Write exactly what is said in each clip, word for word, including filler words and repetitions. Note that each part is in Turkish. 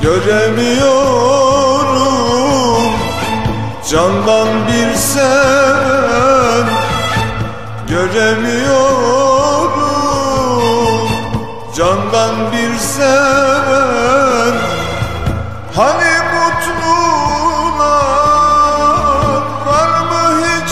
Göremiyorum candan bir sen, göremiyorum candan bir sen. Hani mutlular var mı hiç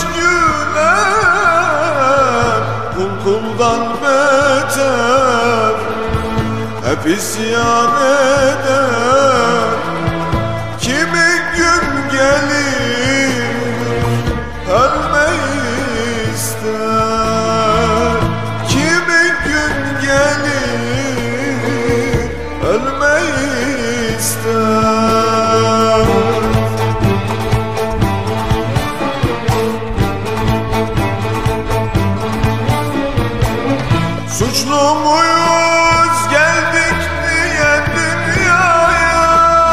gülen, kul kuldan beter hep isyan eder. Kimi gün gelir ölmeyi ister, kimi gün gelir ölmeyi ister. Suçlu muyuz geldik diye dünyaya,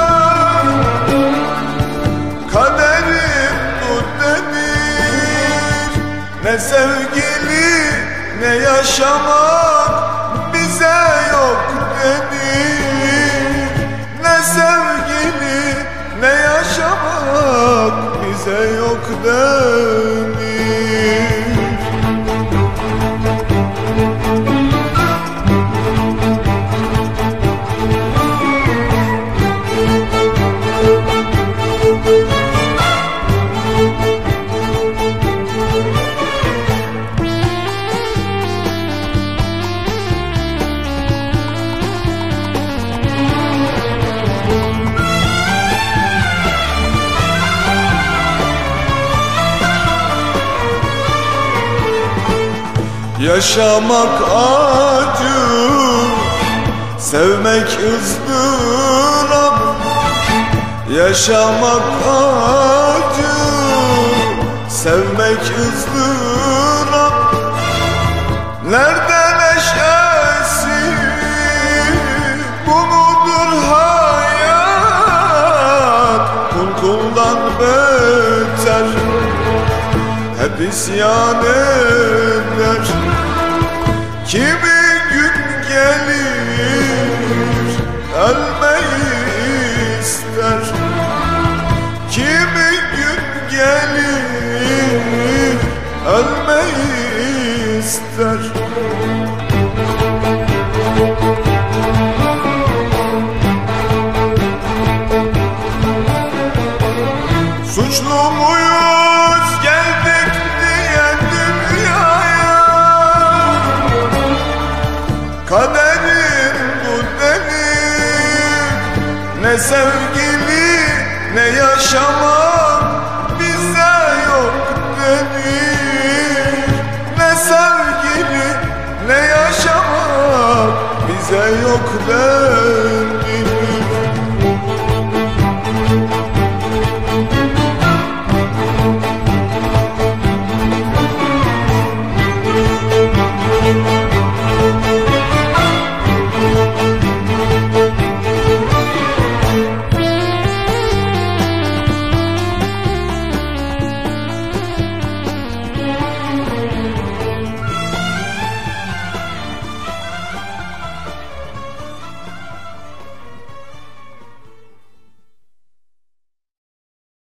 kaderim bu denir. Ne sevgili ne yaşamak bize yok denir. Ne sevgili ne yaşamak bize yok denir. Yaşamak acı, sevmek ızdırap. Yaşamak acı, sevmek ızdırap. Nerede neşesi, bu mudur hayat? Kul kuldan beter hep isyan eder. Kimi gün gelir ölmeyi ister, kimi gün gelir ölmeyi ister. Suçlu muyuz geldik diye dünyaya, kaderin bu denir. Ne sevgili ne yaşamak bize yok denir. Ne sevgili ne yaşamak bize yok denir.